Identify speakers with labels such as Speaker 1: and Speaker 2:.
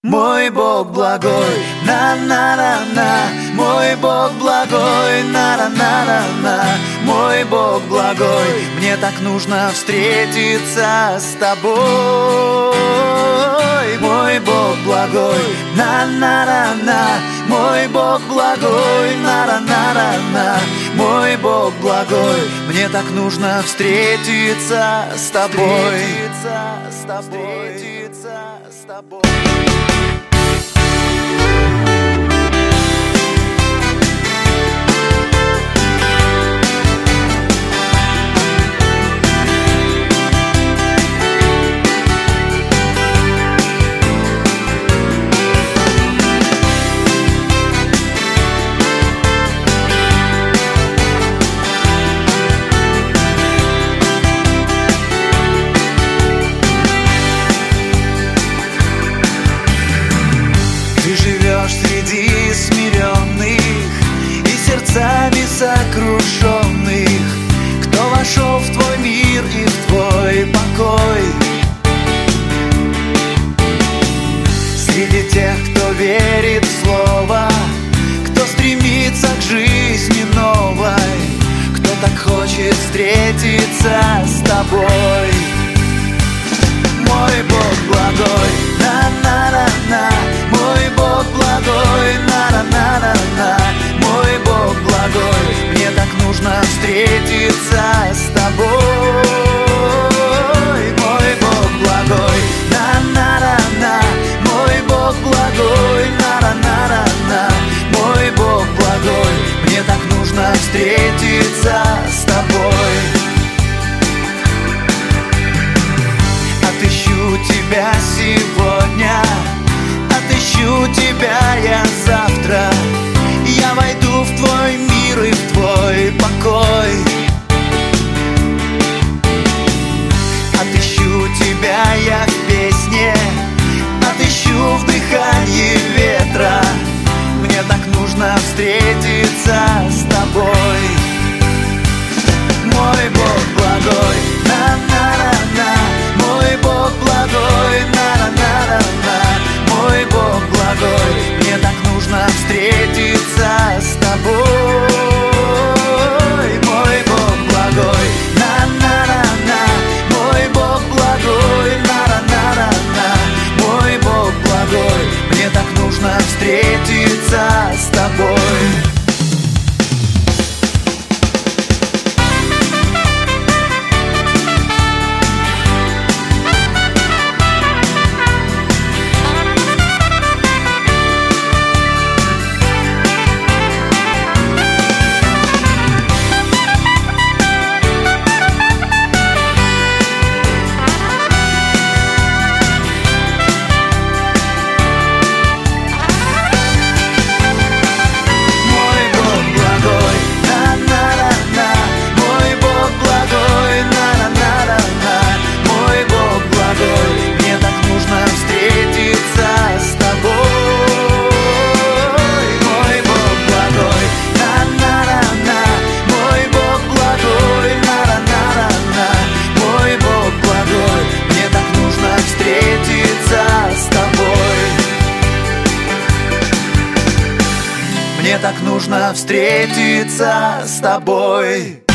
Speaker 1: Мой Бог благой, на-на-на-на. Мой Бог благой, на-на-на-на. Мой Бог благой, мне так нужно встретиться с тобой. Мой Бог благой, на-на-на-на. Мой Бог благой, на-на-на-на. Мой Бог благой, мне так нужно встретиться с тобой. Встретиться с тобой. Среди смиренных и сердцами сокрушенных, кто вошел в твой мир и в твой покой. Среди тех, кто верит в слово, кто стремится к жизни новой, кто так хочет встретиться с тобой. Мой Бог благой, на-на-на-на. Мой Бог благой, на-на-на-на. Мой Бог благой, мне так нужно встретиться с тобой. Мой Бог благой, на-на-на-на. Мой Бог благой, на-на-на-на. Мой Бог благой, мне так нужно встретиться с тобой. Отыщу тебя сегодня, отыщу тебя я завтра. Я войду в твой мир и в твой покой. Отыщу тебя я в песне, отыщу в дыхании ветра. Мне так нужно встретиться с тобой. Мой Бог благой, на-на-на-на. Мой Бог благой, на-на-на-на. Мой Бог благой, мне так нужно встретиться с тобой. Мой Бог благой, на-на-на-на. Мой Бог благой, на-на-на-на. Мой Бог благой, мне так нужно встретиться с тобой. Мне так нужно встретиться с тобой.